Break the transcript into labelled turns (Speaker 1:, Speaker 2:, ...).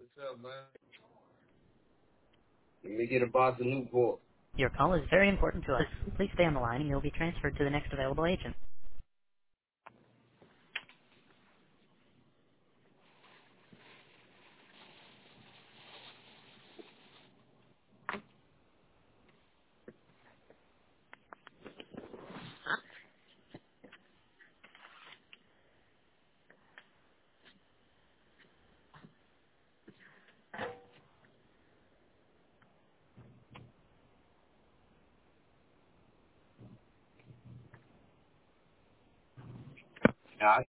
Speaker 1: What's up, man? Let me get a box of Newport.
Speaker 2: Your call is very important to us. Please stay on the line and you'll be transferred to the next available agent.
Speaker 1: Nah,